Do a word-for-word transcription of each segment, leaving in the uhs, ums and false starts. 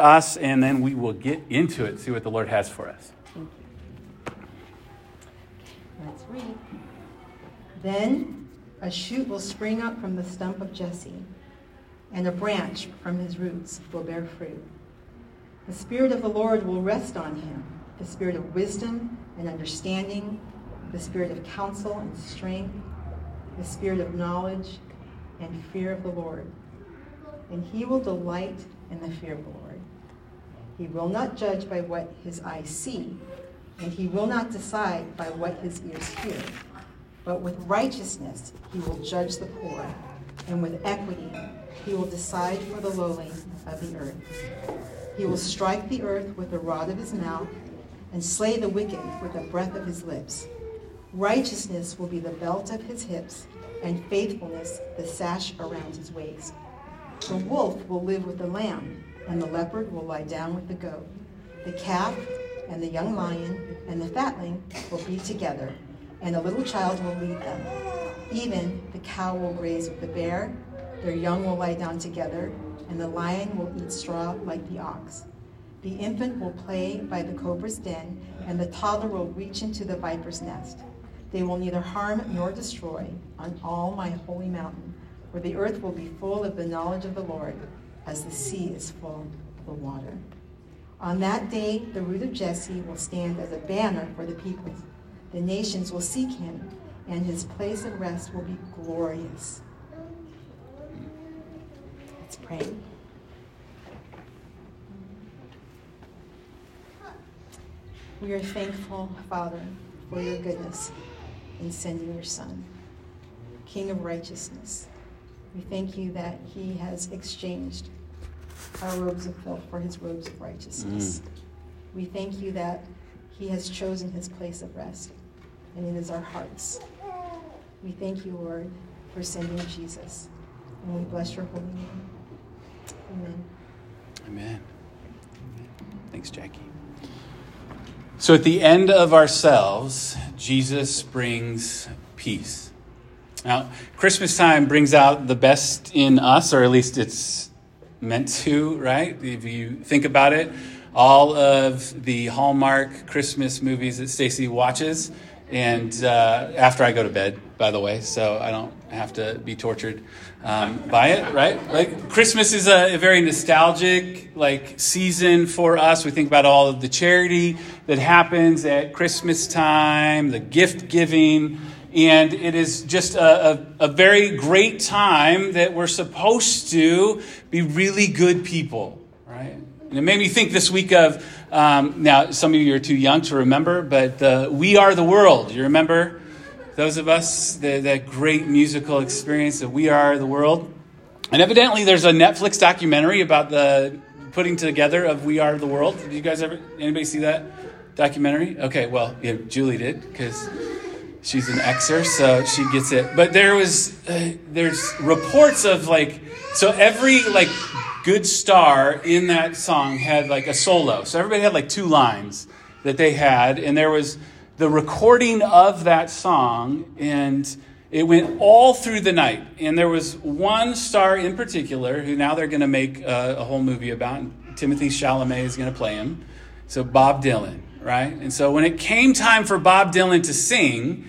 us, and then we will get into it, see what the Lord has for us. Thank you. Let's read. Then a shoot will spring up from the stump of Jesse, and a branch from his roots will bear fruit. The Spirit of the Lord will rest on him, the Spirit of wisdom and understanding, the Spirit of counsel and strength, the Spirit of knowledge and fear of the Lord. And he will delight in the fear of the Lord. He will not judge by what his eyes see, and he will not decide by what his ears hear. But with righteousness he will judge the poor, and with equity he will decide for the lowly of the earth. He will strike the earth with the rod of his mouth, and slay the wicked with the breath of his lips. Righteousness will be the belt of his hips, and faithfulness the sash around his waist. The wolf will live with the lamb, and the leopard will lie down with the goat. The calf and the young lion and the fatling will be together, and a little child will lead them. Even the cow will graze with the bear, their young will lie down together, and the lion will eat straw like the ox. The infant will play by the cobra's den, and the toddler will reach into the viper's nest. They will neither harm nor destroy on all my holy mountain, where the earth will be full of the knowledge of the Lord, as the sea is full of the water. On that day, the root of Jesse will stand as a banner for the peoples. The nations will seek him, and his place of rest will be glorious. Let's pray. We are thankful, Father, for your goodness in sending your Son, King of righteousness. We thank you that he has exchanged our robes of filth for his robes of righteousness. Mm. We thank you that he has chosen his place of rest, and it is our hearts. We thank you, Lord, for sending Jesus, and we bless your holy name. Amen. Amen. Thanks, Jackie. So at the end of ourselves, Jesus brings peace. Now, Christmas time brings out the best in us, or at least it's meant to, right? If you think about it, all of the Hallmark Christmas movies that Stacy watches, and uh, after I go to bed, by the way, so I don't have to be tortured um, by it, right? Like Christmas is a, a very nostalgic like season for us. We think about all of the charity that happens at Christmas time, the gift giving. And it is just a, a, a very great time that we're supposed to be really good people, right? And it made me think this week of, um, now some of you are too young to remember, but uh, We Are the World. You remember those of us, the, that great musical experience of We Are the World? And evidently there's a Netflix documentary about the putting together of We Are the World. Did you guys ever, anybody see that documentary? Okay, well, yeah, Julie did, because she's an Xer, so she gets it. But there was, uh, there's reports of like, so every like good star in that song had like a solo. So everybody had like two lines that they had. And there was the recording of that song, and it went all through the night. And there was one star in particular who now they're going to make a, a whole movie about. And Timothy Chalamet is going to play him. So Bob Dylan, right? And so when it came time for Bob Dylan to sing,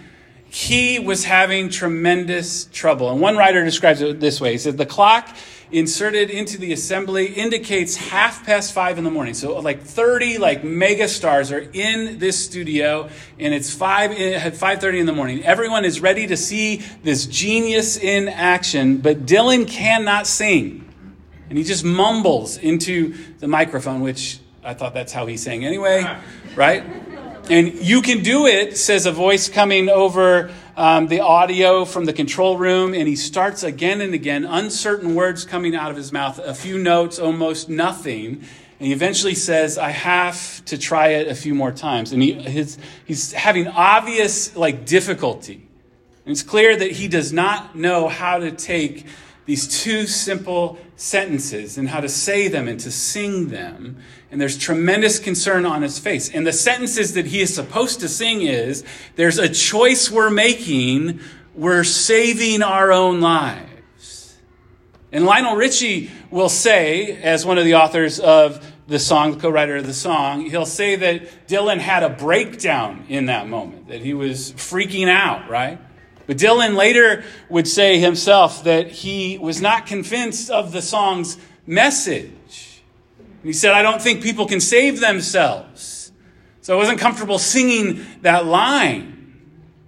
he was having tremendous trouble. And one writer describes it this way. He said, the clock inserted into the assembly indicates half past five in the morning. So like thirty like mega stars are in this studio, and it's five at five thirty in the morning. Everyone is ready to see this genius in action, but Dylan cannot sing. And he just mumbles into the microphone, which I thought that's how he sang anyway, right? And you can do it, says a voice coming over um, the audio from the control room. And he starts again and again, uncertain words coming out of his mouth, a few notes, almost nothing. And he eventually says, I have to try it a few more times. And he, his, he's having obvious like difficulty. And it's clear that he does not know how to take these two simple sentences and how to say them and to sing them. And there's tremendous concern on his face. And the sentences that he is supposed to sing is, there's a choice we're making. We're saving our own lives. And Lionel Richie will say, as one of the authors of the song, the co-writer of the song, he'll say that Dylan had a breakdown in that moment, that he was freaking out, right? But Dylan later would say himself that he was not convinced of the song's message. He said, I don't think people can save themselves. So I wasn't comfortable singing that line.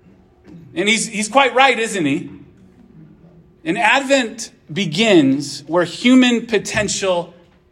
And he's, he's quite right, isn't he? And Advent begins where human potential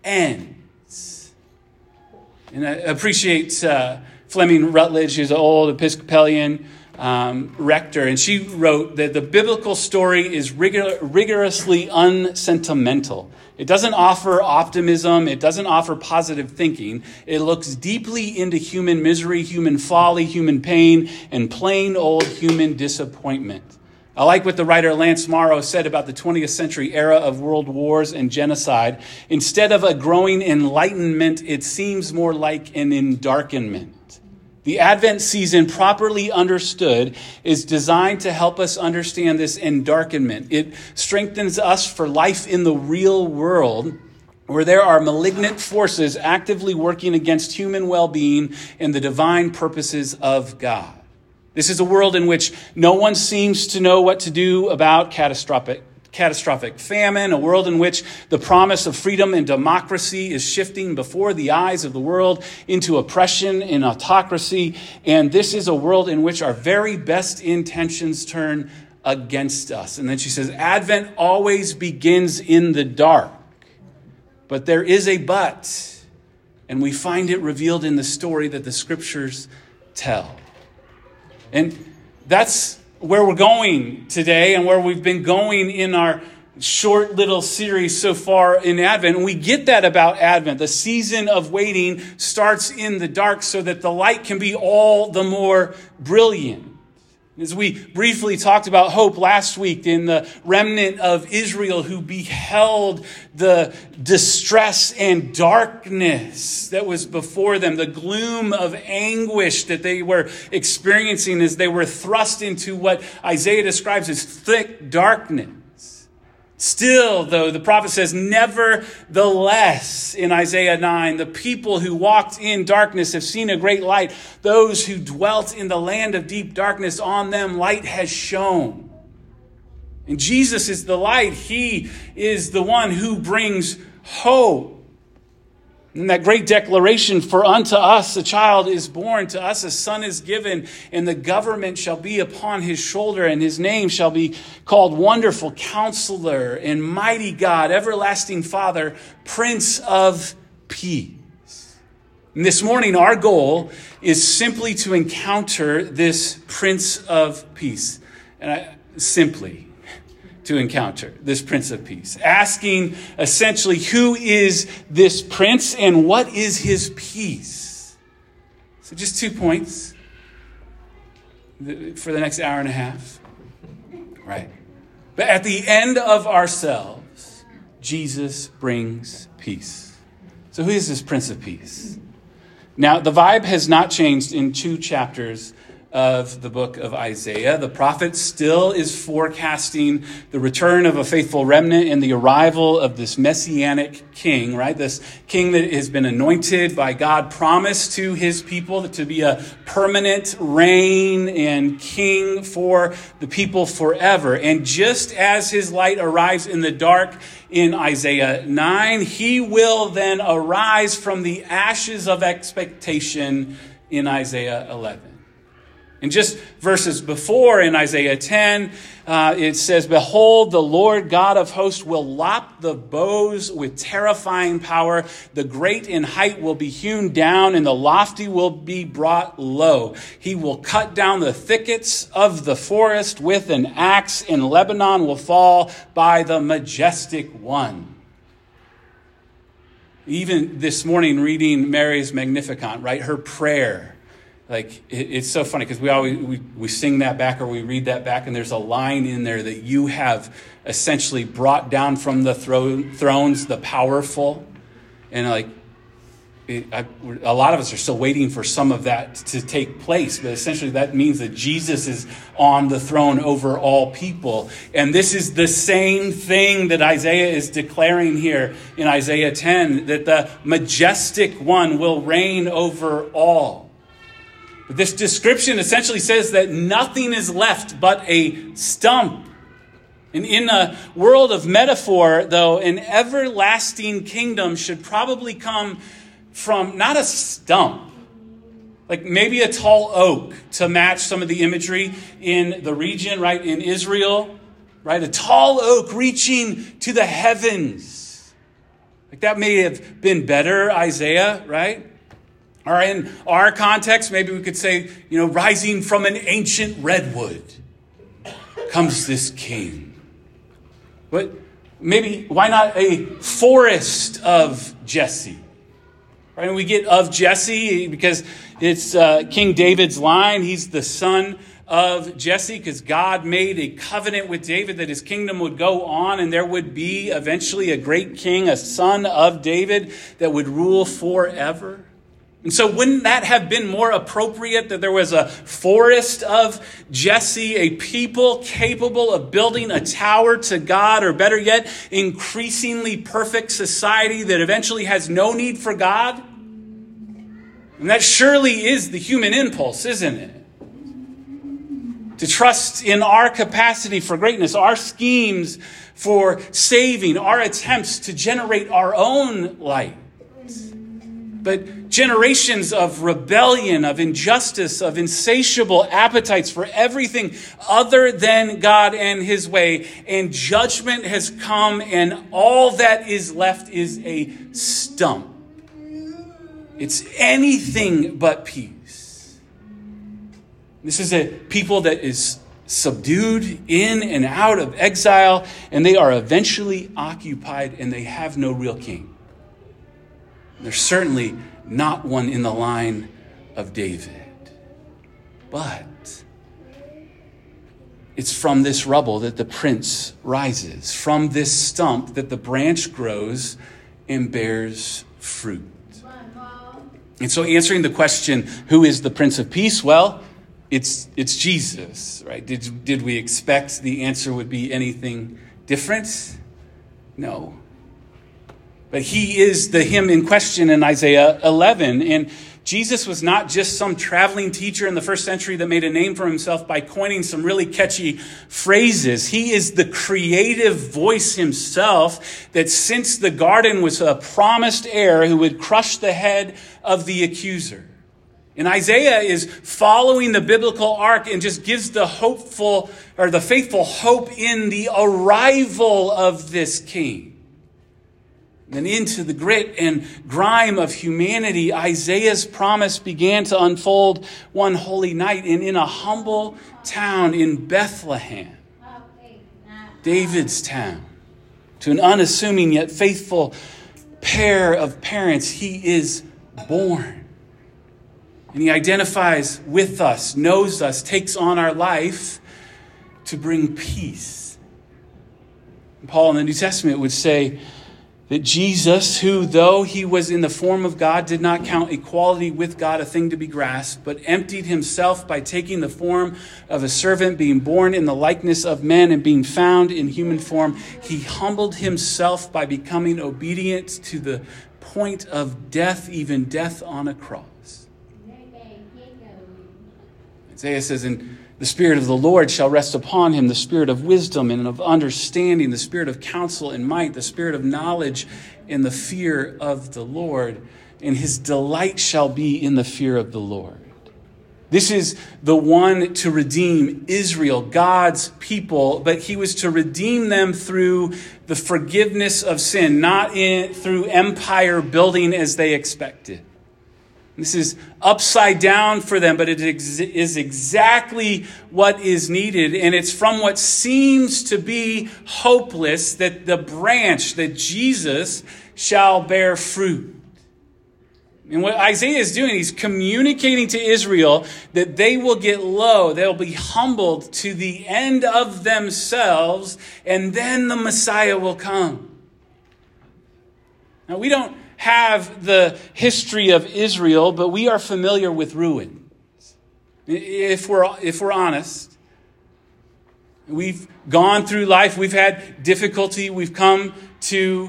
ends. And I appreciate uh, Fleming Rutledge, who's an old Episcopalian um, rector, and she wrote that the biblical story is rigor- rigorously unsentimental. It doesn't offer optimism. It doesn't offer positive thinking. It looks deeply into human misery, human folly, human pain, and plain old human disappointment. I like what the writer Lance Morrow said about the twentieth century era of world wars and genocide. Instead of a growing enlightenment, it seems more like an endarkenment. The Advent season, properly understood, is designed to help us understand this endarkenment. It strengthens us for life in the real world, where there are malignant forces actively working against human well-being and the divine purposes of God. This is a world in which no one seems to know what to do about catastrophic, catastrophic famine, a world in which the promise of freedom and democracy is shifting before the eyes of the world into oppression and autocracy. And this is a world in which our very best intentions turn against us. And then she says, Advent always begins in the dark. But there is a but, and we find it revealed in the story that the scriptures tell. And that's where we're going today and where we've been going in our short little series so far in Advent. And we get that about Advent. The season of waiting starts in the dark so that the light can be all the more brilliant. As we briefly talked about hope last week in the remnant of Israel who beheld the distress and darkness that was before them, the gloom of anguish that they were experiencing as they were thrust into what Isaiah describes as thick darkness. Still, though, the prophet says, nevertheless, in Isaiah nine, the people who walked in darkness have seen a great light. Those who dwelt in the land of deep darkness, on them light has shone. And Jesus is the light. He is the one who brings hope. And that great declaration, for unto us a child is born, to us a son is given, and the government shall be upon his shoulder, and his name shall be called Wonderful Counselor and Mighty God, Everlasting Father, Prince of Peace. And this morning, our goal is simply to encounter this Prince of Peace. And I, simply to encounter this Prince of Peace. Asking essentially, who is this Prince and what is his peace? So just two points for the next hour and a half. Right. But at the end of ourselves, Jesus brings peace. So who is this Prince of Peace? Now, the vibe has not changed in two chapters of the book of Isaiah. The prophet still is forecasting the return of a faithful remnant and the arrival of this messianic king, right? This king that has been anointed by God, promised to his people to be a permanent reign and king for the people forever. And just as his light arrives in the dark in Isaiah nine, he will then arise from the ashes of expectation in Isaiah eleven. And just verses before in Isaiah ten, uh, it says, behold, the Lord God of hosts will lop the bows with terrifying power. The great in height will be hewn down, and the lofty will be brought low. He will cut down the thickets of the forest with an axe, and Lebanon will fall by the majestic one. Even this morning, reading Mary's Magnificat, right, her prayer. Like, it, it's so funny because we always we, we sing that back or we read that back, and there's a line in there that you have essentially brought down from the thro- thrones the powerful. And like, it, I, a lot of us are still waiting for some of that to take place. But essentially that means that Jesus is on the throne over all people. And this is the same thing that Isaiah is declaring here in Isaiah ten, that the majestic one will reign over all. But this description essentially says that nothing is left but a stump. And in a world of metaphor, though, an everlasting kingdom should probably come from not a stump, like maybe a tall oak to match some of the imagery in the region, right, in Israel, right? A tall oak reaching to the heavens. Like that may have been better, Isaiah, right? Or in our context, maybe we could say, you know, rising from an ancient redwood comes this king. But maybe, why not a forest of Jesse? Right? And we get of Jesse because it's uh, King David's line. He's the son of Jesse because God made a covenant with David that his kingdom would go on and there would be eventually a great king, a son of David that would rule forever. And so wouldn't that have been more appropriate that there was a forest of Jesse, a people capable of building a tower to God, or better yet, increasingly perfect society that eventually has no need for God? And that surely is the human impulse, isn't it? To trust in our capacity for greatness, our schemes for saving, our attempts to generate our own light. But generations of rebellion, of injustice, of insatiable appetites for everything other than God and his way. And judgment has come, and all that is left is a stump. It's anything but peace. This is a people that is subdued in and out of exile, and they are eventually occupied, and they have no real king. There's certainly not one in the line of David. But it's from this rubble that the prince rises. From this stump that the branch grows and bears fruit. And so answering the question, who is the Prince of Peace? Well, it's it's Jesus, right? Did, did we expect the answer would be anything different? No. But he is the him in question in Isaiah eleven. And Jesus was not just some traveling teacher in the first century that made a name for himself by coining some really catchy phrases. He is the creative voice himself that since the garden was a promised heir who would crush the head of the accuser. And Isaiah is following the biblical arc and just gives the hopeful or the faithful hope in the arrival of this king. Then into the grit and grime of humanity, Isaiah's promise began to unfold one holy night. And in a humble town in Bethlehem, David's town, to an unassuming yet faithful pair of parents, he is born. And he identifies with us, knows us, takes on our life to bring peace. And Paul in the New Testament would say that Jesus, who though he was in the form of God, did not count equality with God a thing to be grasped, but emptied himself by taking the form of a servant, being born in the likeness of men and being found in human form. He humbled himself by becoming obedient to the point of death, even death on a cross. Isaiah says, and the Spirit of the Lord shall rest upon him, the Spirit of wisdom and of understanding, the Spirit of counsel and might, the Spirit of knowledge and the fear of the Lord. And his delight shall be in the fear of the Lord. This is the one to redeem Israel, God's people, but he was to redeem them through the forgiveness of sin, not in, through empire building as they expected. This is upside down for them, but it is exactly what is needed. And it's from what seems to be hopeless that the branch, that Jesus, shall bear fruit. And what Isaiah is doing, he's communicating to Israel that they will get low. They'll be humbled to the end of themselves, and then the Messiah will come. Now, we don't have the history of Israel, but we are familiar with ruins. If we're, if we're honest, we've gone through life, we've had difficulty, we've come to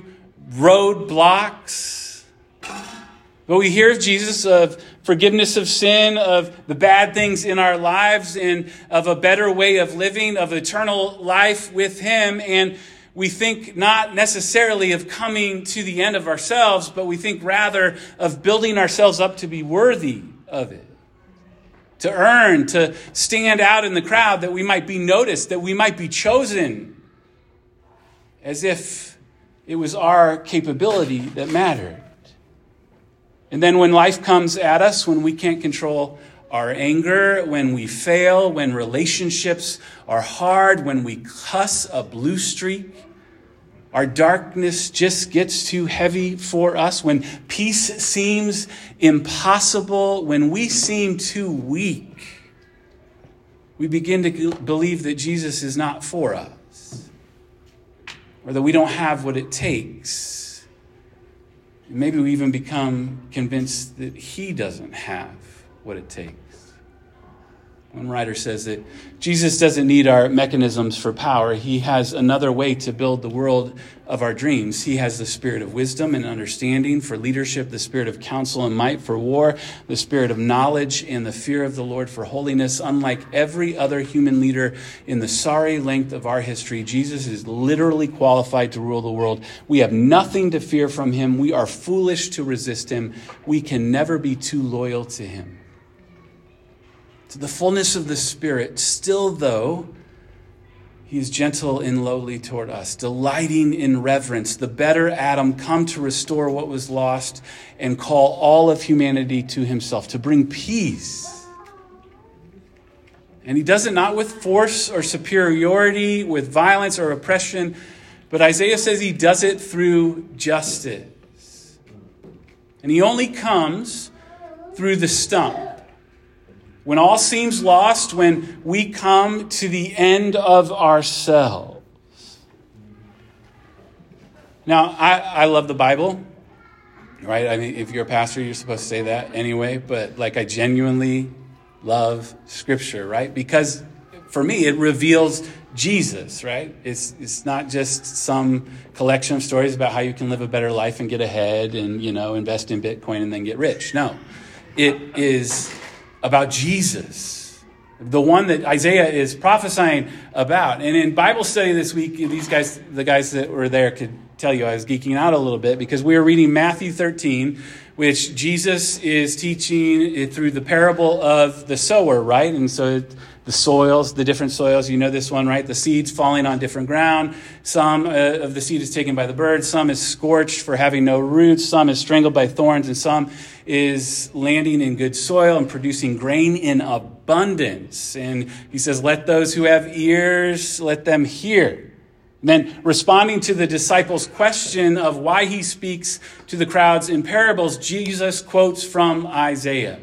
roadblocks. But we hear of Jesus, of forgiveness of sin, of the bad things in our lives, and of a better way of living, of eternal life with him. And we think not necessarily of coming to the end of ourselves, but we think rather of building ourselves up to be worthy of it. To earn, to stand out in the crowd, that we might be noticed, that we might be chosen. As if it was our capability that mattered. And then when life comes at us, when we can't control our anger, when we fail, when relationships are hard, when we cuss a blue streak, our darkness just gets too heavy for us, when peace seems impossible, when we seem too weak, we begin to believe that Jesus is not for us, or that we don't have what it takes. Maybe we even become convinced that he doesn't have what it takes. One writer says that Jesus doesn't need our mechanisms for power. He has another way to build the world of our dreams. He has the spirit of wisdom and understanding for leadership, the spirit of counsel and might for war, the spirit of knowledge and the fear of the Lord for holiness. Unlike every other human leader in the sorry length of our history, Jesus is literally qualified to rule the world. We have nothing to fear from him. We are foolish to resist him. We can never be too loyal to him. To the fullness of the Spirit, still though, he is gentle and lowly toward us, delighting in reverence. The better Adam come to restore what was lost and call all of humanity to himself, to bring peace. And he does it not with force or superiority, with violence or oppression, but Isaiah says he does it through justice. And he only comes through the stump. When all seems lost, when we come to the end of ourselves. Now, I, I love the Bible, right? I mean, if you're a pastor, you're supposed to say that anyway. But like, I genuinely love Scripture, right? Because for me, it reveals Jesus, right? It's it's not just some collection of stories about how you can live a better life and get ahead and, you know, invest in Bitcoin and then get rich. No, it is about Jesus, the one that Isaiah is prophesying about. And in Bible study this week, these guys, the guys that were there could tell you I was geeking out a little bit because we were reading Matthew thirteen, which Jesus is teaching through the parable of the sower, right? And so the soils, the different soils, you know this one, right? The seeds falling on different ground. Some uh, of the seed is taken by the birds. Some is scorched for having no roots. Some is strangled by thorns. And some is landing in good soil and producing grain in abundance. And he says, let those who have ears, let them hear. And then responding to the disciples' question of why he speaks to the crowds in parables, Jesus quotes from Isaiah.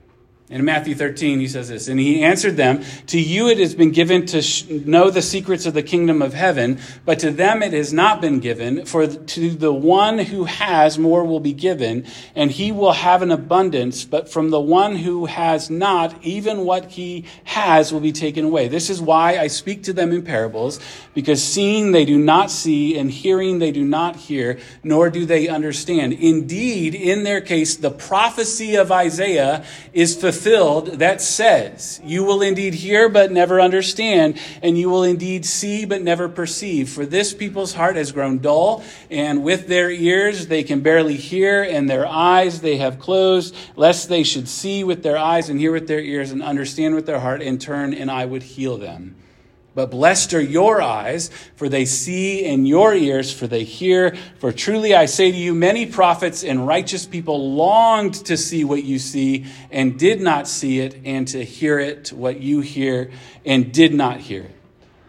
In Matthew thirteen, he says this, and he answered them, to you it has been given to sh- know the secrets of the kingdom of heaven, but to them it has not been given. For to the one who has, more will be given, and he will have an abundance. But from the one who has not, even what he has will be taken away. This is why I speak to them in parables, because seeing they do not see, and hearing they do not hear, nor do they understand. Indeed, in their case, the prophecy of Isaiah is fulfilled. Fulfilled that says, you will indeed hear but never understand, and you will indeed see but never perceive. For this people's heart has grown dull, and with their ears they can barely hear, and their eyes they have closed, lest they should see with their eyes and hear with their ears and understand with their heart and turn, and I would heal them. But blessed are your eyes, for they see, and your ears, for they hear. For truly I say to you, many prophets and righteous people longed to see what you see and did not see it, and to hear it, what you hear, and did not hear it.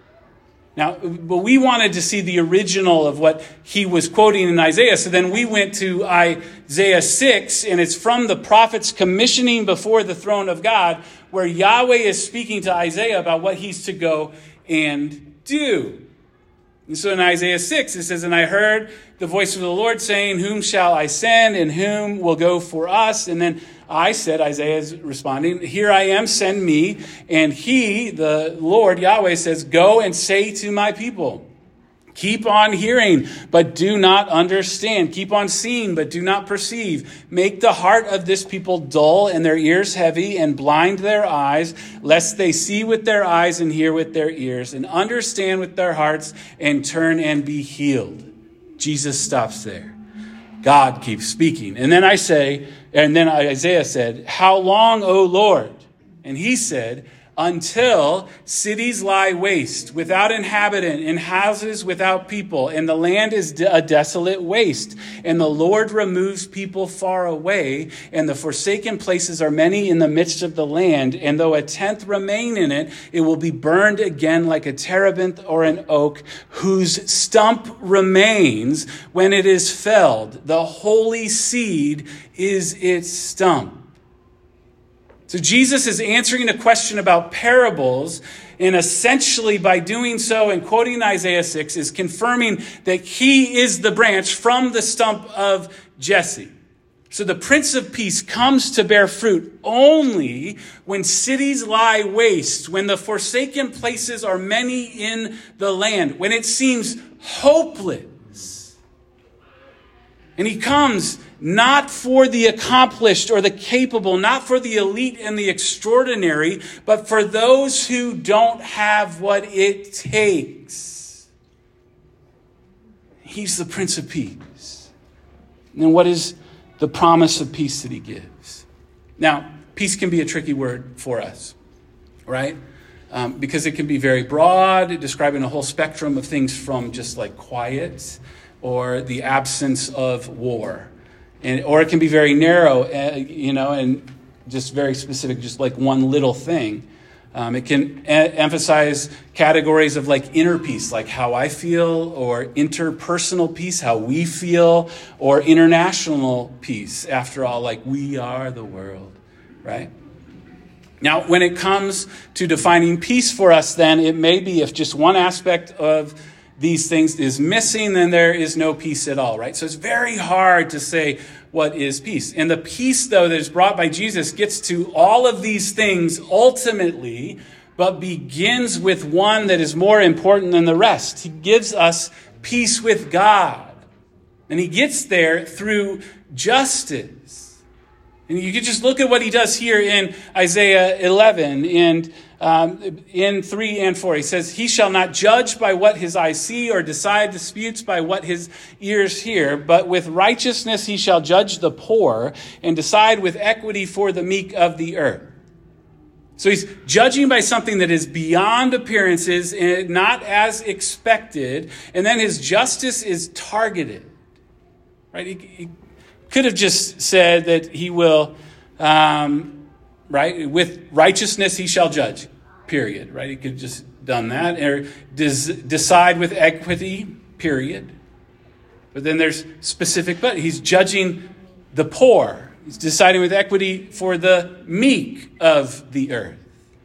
Now, but we wanted to see the original of what he was quoting in Isaiah. So then we went to Isaiah six, and it's from the prophets commissioning before the throne of God, where Yahweh is speaking to Isaiah about what he's to go and do. And so in Isaiah six, it says, and I heard the voice of the Lord saying, whom shall I send and whom will go for us? And then I said, Isaiah is responding, here I am, send me. And he, the Lord, Yahweh, says, go and say to my people, keep on hearing, but do not understand. Keep on seeing, but do not perceive. Make the heart of this people dull and their ears heavy, and blind their eyes, lest they see with their eyes and hear with their ears, and understand with their hearts and turn and be healed. Jesus stops there. God keeps speaking. And then I say, and then Isaiah said, how long, O Lord? And he said, until cities lie waste, without inhabitant, and houses without people, and the land is a desolate waste, and the Lord removes people far away, and the forsaken places are many in the midst of the land, and though a tenth remain in it, it will be burned again like a terebinth or an oak, whose stump remains when it is felled. The holy seed is its stump. So Jesus is answering a question about parables, and essentially by doing so and quoting Isaiah six is confirming that he is the branch from the stump of Jesse. So the Prince of Peace comes to bear fruit only when cities lie waste, when the forsaken places are many in the land, when it seems hopeless. And he comes not for the accomplished or the capable, not for the elite and the extraordinary, but for those who don't have what it takes. He's the Prince of Peace. And what is the promise of peace that he gives? Now, peace can be a tricky word for us, right? Um, because it can be very broad, describing a whole spectrum of things from just like quiet or the absence of war. And, or it can be very narrow, uh, you know, and just very specific, just like one little thing. Um, it can e- emphasize categories of like inner peace, like how I feel, or interpersonal peace, how we feel, or international peace. After all, like we are the world, right? Now, when it comes to defining peace for us, then it may be if just one aspect of these things is missing, then there is no peace at all, right? So it's very hard to say what is peace. And the peace, though, that is brought by Jesus gets to all of these things ultimately, but begins with one that is more important than the rest. He gives us peace with God. And he gets there through justice. And you can just look at what he does here in Isaiah eleven and Um, in three and four, he says, he shall not judge by what his eyes see or decide disputes by what his ears hear, but with righteousness he shall judge the poor and decide with equity for the meek of the earth. So he's judging by something that is beyond appearances and not as expected. And then his justice is targeted, right? He, he could have just said that he will, um, right? With righteousness he shall judge, period, right? He could have just done that. Or des- decide with equity, period. But then there's specific, but he's judging the poor. He's deciding with equity for the meek of the earth.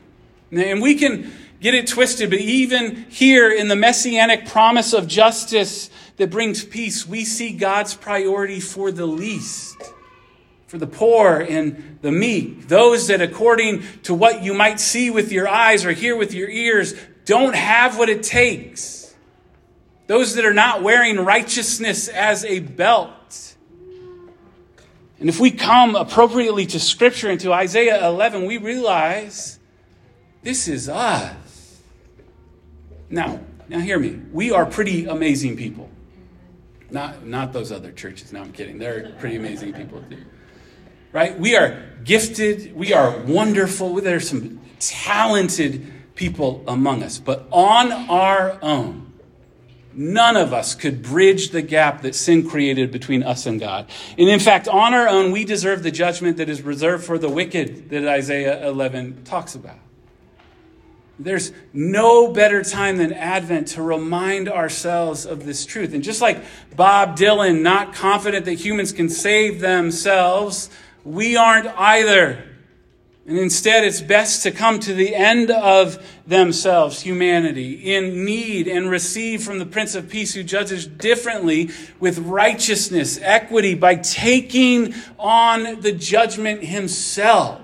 And we can get it twisted, but even here in the messianic promise of justice that brings peace, we see God's priority for the least, for the poor and the meek, those that according to what you might see with your eyes or hear with your ears, don't have what it takes. Those that are not wearing righteousness as a belt. And if we come appropriately to Scripture and to Isaiah eleven, we realize this is us. Now, now hear me. We are pretty amazing people. Not, not those other churches. No, I'm kidding. They're pretty amazing people too. Right? We are gifted. We are wonderful. There are some talented people among us. But on our own, none of us could bridge the gap that sin created between us and God. And in fact, on our own, we deserve the judgment that is reserved for the wicked that Isaiah eleven talks about. There's no better time than Advent to remind ourselves of this truth. And just like Bob Dylan, not confident that humans can save themselves, we aren't either. And instead, it's best to come to the end of themselves, humanity, in need, and receive from the Prince of Peace, who judges differently, with righteousness, equity, by taking on the judgment himself.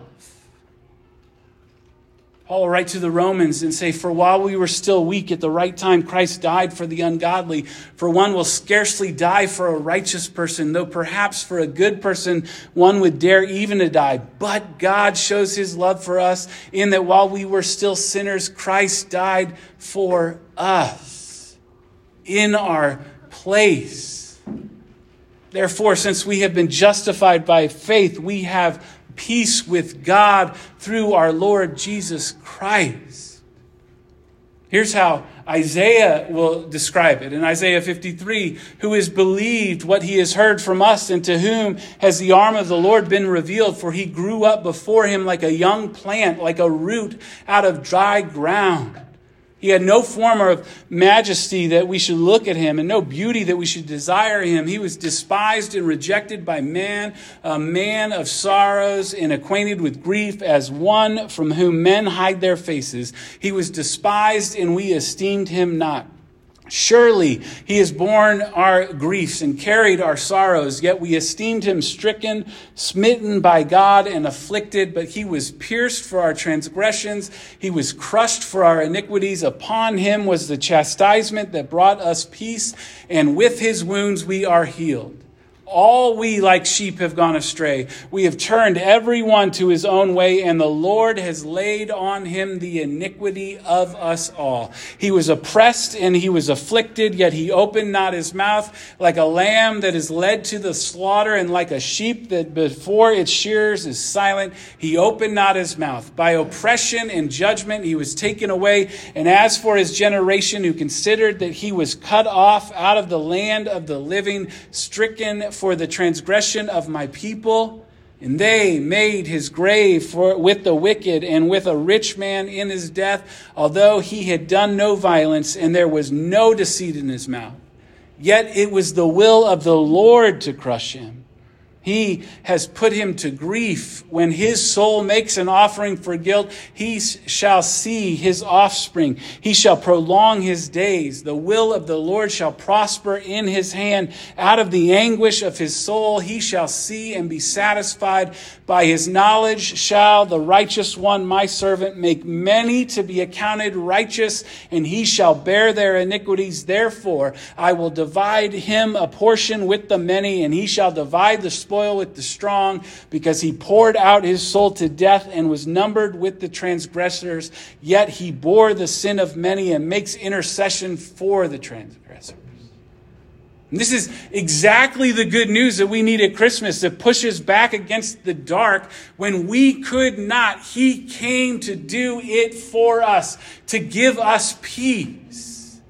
Paul will write to the Romans and say, "For while we were still weak, at the right time Christ died for the ungodly. For one will scarcely die for a righteous person, though perhaps for a good person one would dare even to die. But God shows his love for us in that while we were still sinners, Christ died for us in our place. Therefore, since we have been justified by faith, we have peace with God through our Lord Jesus Christ." Here's how Isaiah will describe it in Isaiah fifty-three. "Who has believed what he has heard from us, and to whom has the arm of the Lord been revealed? For he grew up before him like a young plant, like a root out of dry ground. He had no form of majesty that we should look at him, and no beauty that we should desire him. He was despised and rejected by man, a man of sorrows and acquainted with grief, as one from whom men hide their faces. He was despised, and we esteemed him not. Surely he has borne our griefs and carried our sorrows, yet we esteemed him stricken, smitten by God, and afflicted. But he was pierced for our transgressions, he was crushed for our iniquities. Upon him was the chastisement that brought us peace, and with his wounds we are healed. All we like sheep have gone astray. We have turned every one to his own way, and the Lord has laid on him the iniquity of us all. He was oppressed and he was afflicted, yet he opened not his mouth. Like a lamb that is led to the slaughter, and like a sheep that before its shearers is silent, he opened not his mouth. By oppression and judgment he was taken away. And as for his generation, who considered that he was cut off out of the land of the living, stricken for the transgression of my people, and they made his grave for, with the wicked and with a rich man in his death, although he had done no violence and there was no deceit in his mouth. Yet it was the will of the Lord to crush him. He has put him to grief. When his soul makes an offering for guilt, he shall see his offspring. He shall prolong his days. The will of the Lord shall prosper in his hand. Out of the anguish of his soul he shall see and be satisfied. By his knowledge shall the righteous one, my servant, make many to be accounted righteous, and he shall bear their iniquities. Therefore I will divide him a portion with the many, and he shall divide the spoil with the strong, because he poured out his soul to death and was numbered with the transgressors. Yet he bore the sin of many and makes intercession for the transgressors. And this is exactly the good news that we need at Christmas, that pushes back against the dark. When we could not, he came to do it for us, to give us peace.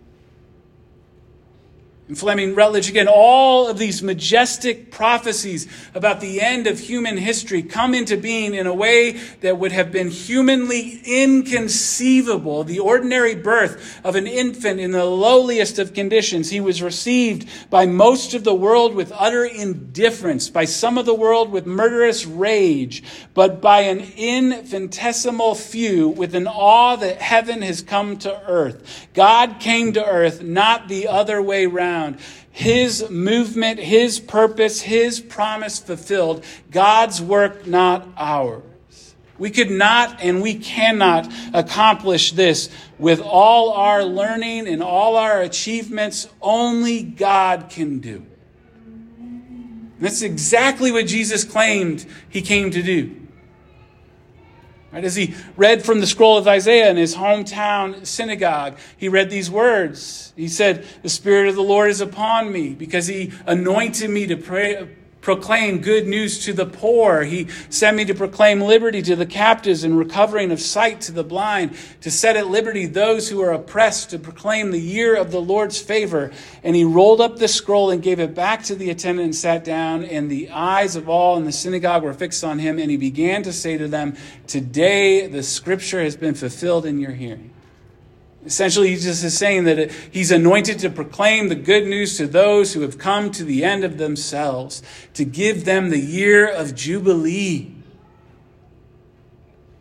And Fleming Rutledge, again, all of these majestic prophecies about the end of human history come into being in a way that would have been humanly inconceivable. The ordinary birth of an infant in the lowliest of conditions. He was received by most of the world with utter indifference, by some of the world with murderous rage, but by an infinitesimal few with an awe that heaven has come to earth. God came to earth, not the other way round. His movement, his purpose, his promise fulfilled. God's work, not ours. We could not and we cannot accomplish this with all our learning and all our achievements. Only God can do it. And that's exactly what Jesus claimed he came to do. Right, as he read from the scroll of Isaiah in his hometown synagogue, he read these words. He said, "The Spirit of the Lord is upon me, because he anointed me to pray, proclaim good news to the poor. He sent me to proclaim liberty to the captives and recovering of sight to the blind, to set at liberty those who are oppressed, to proclaim the year of the Lord's favor." And he rolled up the scroll and gave it back to the attendant and sat down. And the eyes of all in the synagogue were fixed on him. And he began to say to them, "Today the scripture has been fulfilled in your hearing." Essentially, Jesus is saying that he's anointed to proclaim the good news to those who have come to the end of themselves, to give them the year of Jubilee.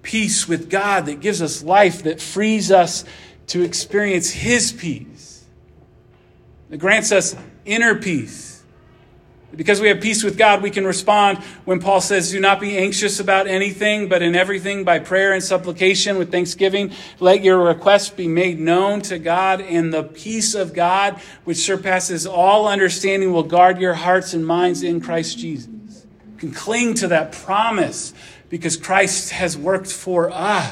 peace with God that gives us life, that frees us to experience his peace, that grants us inner peace. Because we have peace with God, we can respond when Paul says, do not be anxious about anything, but in everything by prayer and supplication with thanksgiving, let your requests be made known to God, and the peace of God, which surpasses all understanding, will guard your hearts and minds in Christ Jesus. You can cling to that promise because Christ has worked for us.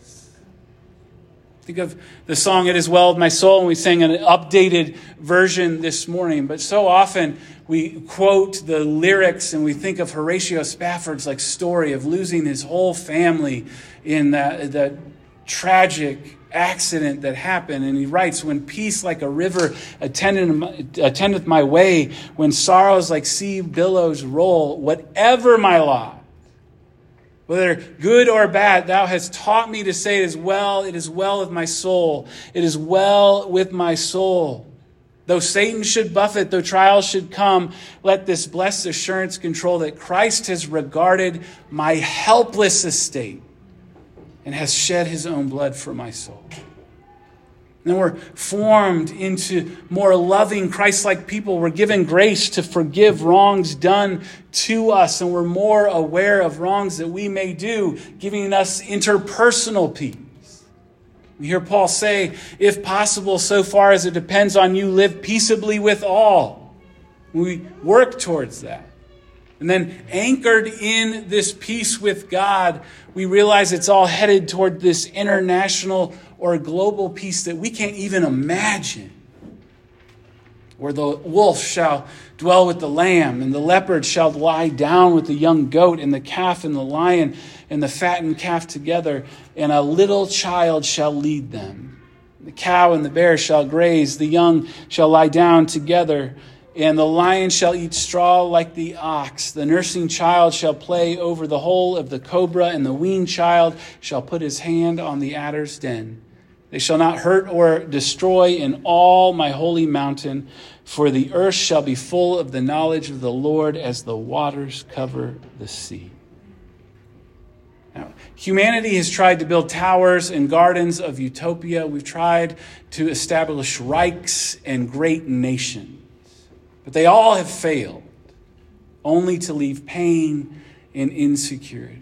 Think of the song, It Is Well With My Soul, and we sang an updated version this morning. But so often we quote the lyrics and we think of Horatio Spafford's like story of losing his whole family in that, that tragic accident that happened. And he writes, when peace like a river attendeth, attendeth my way, when sorrows like sea billows roll, whatever my lot, whether good or bad, thou hast taught me to say, it is well, it is well with my soul. It is well with my soul. Though Satan should buffet, though trials should come, let this blessed assurance control that Christ has regarded my helpless estate and has shed his own blood for my soul. And then we're formed into more loving, Christ-like people. We're given grace to forgive wrongs done to us, and we're more aware of wrongs that we may do, giving us interpersonal peace. We hear Paul say, if possible, so far as it depends on you, live peaceably with all. We work towards that. And then anchored in this peace with God, we realize it's all headed toward this international or global peace that we can't even imagine. Where the wolf shall dwell with the lamb, and the leopard shall lie down with the young goat, and the calf and the lion and the fattened calf together, and a little child shall lead them. The cow and the bear shall graze, the young shall lie down together, and the lion shall eat straw like the ox. The nursing child shall play over the hole of the cobra, and the weaned child shall put his hand on the adder's den. They shall not hurt or destroy in all my holy mountain, for the earth shall be full of the knowledge of the Lord as the waters cover the sea. Now, humanity has tried to build towers and gardens of utopia. We've tried to establish Reichs and great nations. But they all have failed, only to leave pain and insecurity.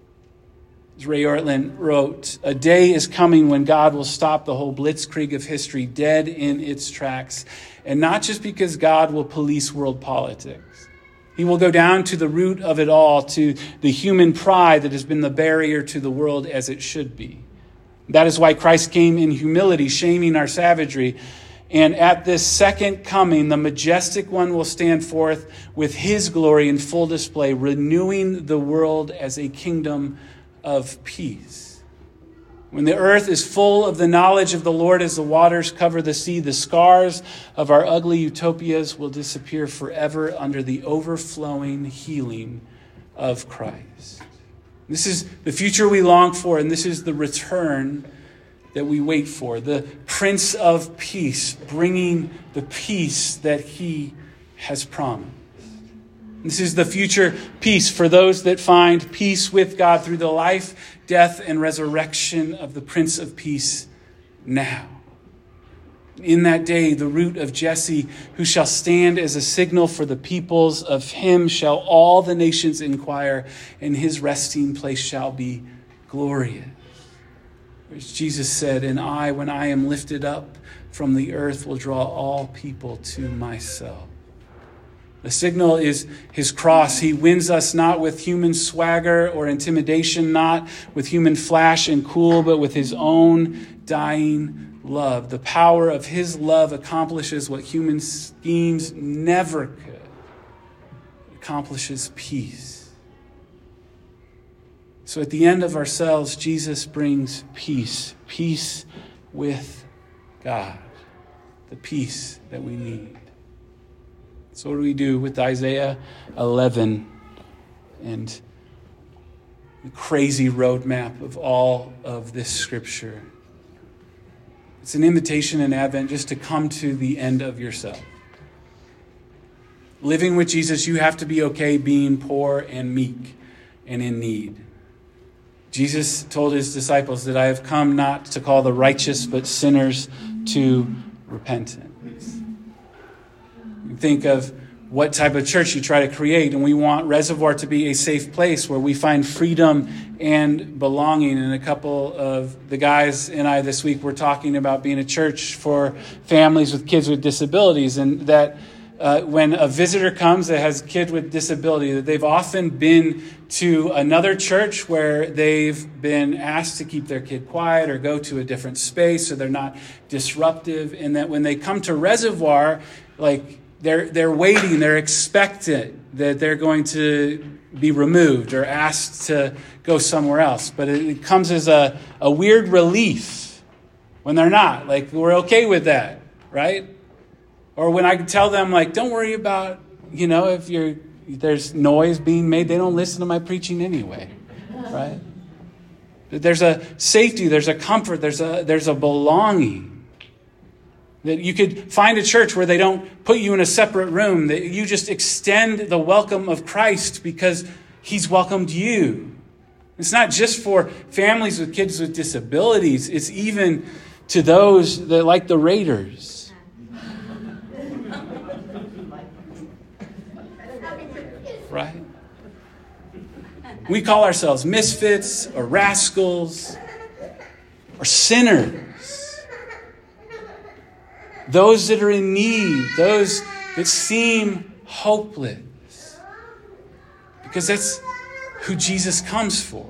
As Ray Ortlund wrote, a day is coming when God will stop the whole blitzkrieg of history dead in its tracks. And not just because God will police world politics. He will go down to the root of it all, to the human pride that has been the barrier to the world as it should be. That is why Christ came in humility, shaming our savagery. And at this second coming, the majestic one will stand forth with his glory in full display, renewing the world as a kingdom of peace. When the earth is full of the knowledge of the Lord as the waters cover the sea, the scars of our ugly utopias will disappear forever under the overflowing healing of Christ. This is the future we long for, and this is the return that we wait for. The Prince of Peace, bringing the peace that he has promised. This is the future peace for those that find peace with God through the life, death, and resurrection of the Prince of Peace now. In that day, the root of Jesse, who shall stand as a signal for the peoples, of him shall all the nations inquire, and his resting place shall be glorious. As Jesus said, and I, when I am lifted up from the earth, will draw all people to myself. The signal is his cross. He wins us not with human swagger or intimidation, not with human flash and cool, but with his own dying love. The power of his love accomplishes what human schemes never could. It accomplishes peace. So at the end of ourselves, Jesus brings peace. Peace with God. The peace that we need. So what do we do with Isaiah eleven and the crazy roadmap of all of this scripture? It's an invitation in Advent just to come to the end of yourself. Living with Jesus, you have to be okay being poor and meek and in need. Jesus told his disciples that I have come not to call the righteous, but sinners to repentance. You think of what type of church you try to create, and we want Reservoir to be a safe place where we find freedom and belonging. And a couple of the guys and I this week were talking about being a church for families with kids with disabilities, and that uh, when a visitor comes that has a kid with disability, that they've often been to another church where they've been asked to keep their kid quiet or go to a different space so they're not disruptive, and that when they come to Reservoir, like They're they're waiting, they're expectant that they're going to be removed or asked to go somewhere else. But it, it comes as a, a weird relief when they're not. Like, we're okay with that, right? Or when I tell them, like, don't worry about, you know, if you're there's noise being made, they don't listen to my preaching anyway, right? There's a safety, there's a comfort, there's a there's a belonging. That you could find a church where they don't put you in a separate room, that you just extend the welcome of Christ because he's welcomed you. It's not just for families with kids with disabilities. It's even to those that like the Raiders. Right? We call ourselves misfits or rascals or sinners. Those that are in need, those that seem hopeless. Because that's who Jesus comes for.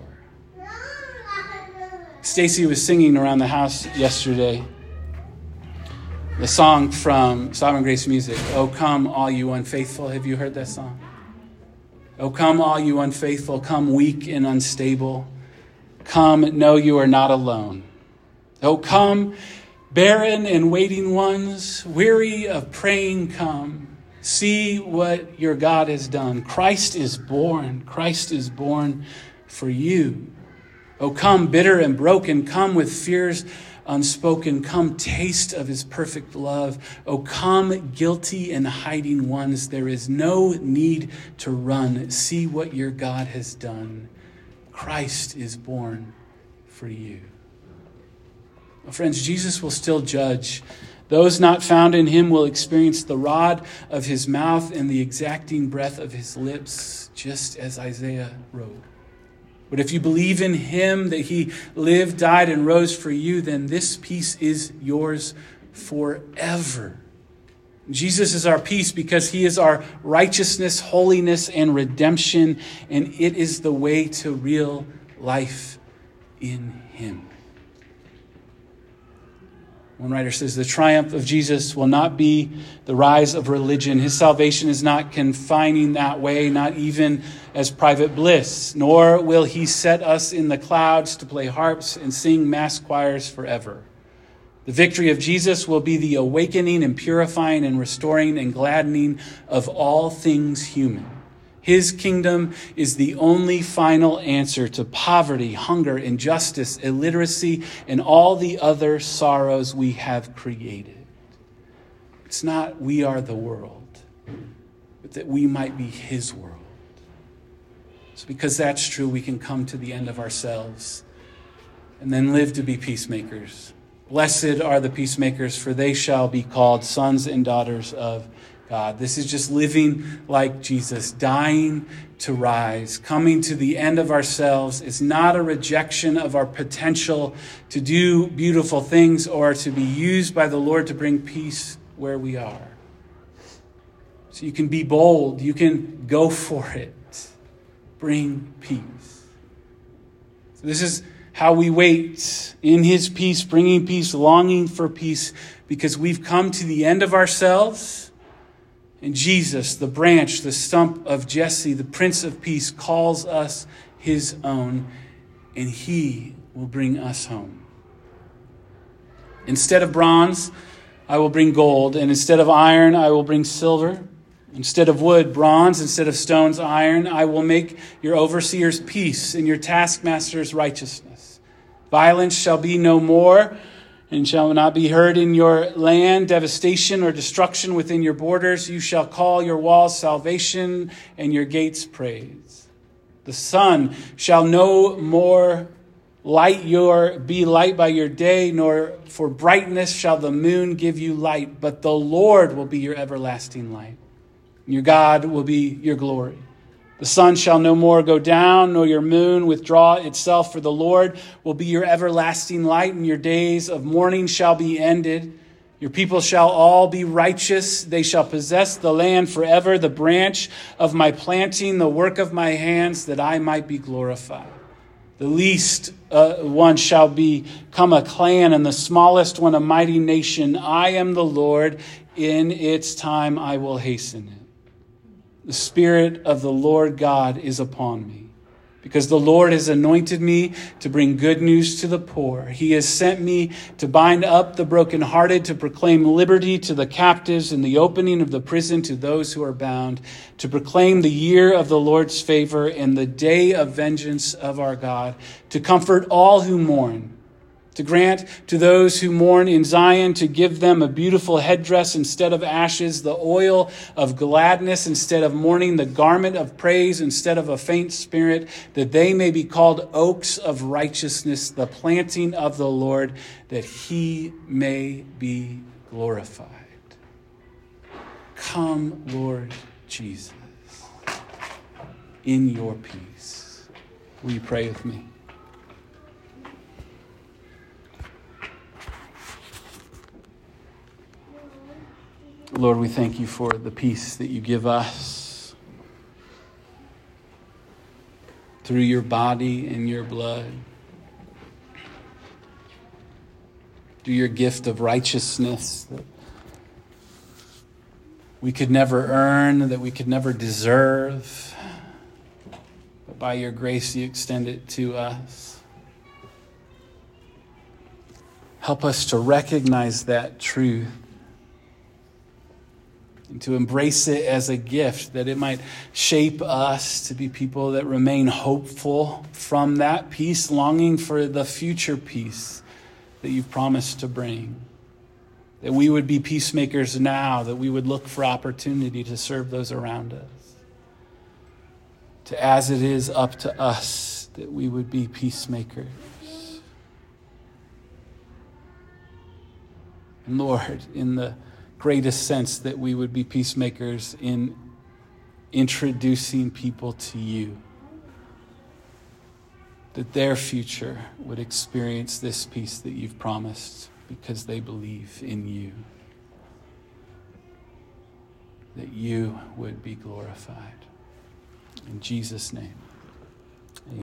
Stacy was singing around the house yesterday the song from Sovereign Grace Music, "Oh Come All You Unfaithful." Have you heard that song? Oh come all you unfaithful, come weak and unstable. Come, know you are not alone. Oh come, barren and waiting ones, weary of praying, come. See what your God has done. Christ is born. Christ is born for you. Oh, come bitter and broken. Come with fears unspoken. Come taste of his perfect love. Oh, come guilty and hiding ones. There is no need to run. See what your God has done. Christ is born for you. Well, friends, Jesus will still judge. Those not found in him will experience the rod of his mouth and the exacting breath of his lips, just as Isaiah wrote. But if you believe in him, that he lived, died, and rose for you, then this peace is yours forever. Jesus is our peace because he is our righteousness, holiness, and redemption, and it is the way to real life in him. One writer says, the triumph of Jesus will not be the rise of religion. His salvation is not confining that way, not even as private bliss, nor will he set us in the clouds to play harps and sing mass choirs forever. The victory of Jesus will be the awakening and purifying and restoring and gladdening of all things human. His kingdom is the only final answer to poverty, hunger, injustice, illiteracy, and all the other sorrows we have created. It's not we are the world, but that we might be his world. So because that's true, we can come to the end of ourselves and then live to be peacemakers. Blessed are the peacemakers, for they shall be called sons and daughters of God. This is just living like Jesus, dying to rise, coming to the end of ourselves. It's not a rejection of our potential to do beautiful things or to be used by the Lord to bring peace where we are. So you can be bold. You can go for it. Bring peace. So this is how we wait in his peace, bringing peace, longing for peace, because we've come to the end of ourselves. And Jesus, the branch, the stump of Jesse, the Prince of Peace, calls us his own, and he will bring us home. Instead of bronze, I will bring gold, and instead of iron, I will bring silver. Instead of wood, bronze, instead of stones, iron. I will make your overseers peace and your taskmasters righteousness. Violence shall be no more, and shall not be heard in your land, devastation or destruction within your borders. You shall call your walls salvation and your gates praise. The sun shall no more light your be light by your day, nor for brightness shall the moon give you light, but the Lord will be your everlasting light. Your God will be your glory. The sun shall no more go down, nor your moon withdraw itself, for the Lord will be your everlasting light, and your days of mourning shall be ended. Your people shall all be righteous. They shall possess the land forever, the branch of my planting, the work of my hands, that I might be glorified. The least uh, one shall become a clan, and the smallest one a mighty nation. I am the Lord. In its time I will hasten it. The Spirit of the Lord God is upon me, because the Lord has anointed me to bring good news to the poor. He has sent me to bind up the brokenhearted, to proclaim liberty to the captives and the opening of the prison to those who are bound, to proclaim the year of the Lord's favor and the day of vengeance of our God, to comfort all who mourn, to grant to those who mourn in Zion, to give them a beautiful headdress instead of ashes, the oil of gladness instead of mourning, the garment of praise instead of a faint spirit, that they may be called oaks of righteousness, the planting of the Lord, that he may be glorified. Come, Lord Jesus, in your peace. Will you pray with me? Lord, we thank you for the peace that you give us through your body and your blood, through your gift of righteousness that we could never earn, that we could never deserve, but by your grace you extend it to us. Help us to recognize that truth and to embrace it as a gift, that it might shape us to be people that remain hopeful from that peace, longing for the future peace that you've promised to bring. That we would be peacemakers now, that we would look for opportunity to serve those around us. To as it is up to us, that we would be peacemakers. And Lord, in the greatest sense, that we would be peacemakers in introducing people to you, that their future would experience this peace that you've promised because they believe in you, that you would be glorified. In Jesus' name.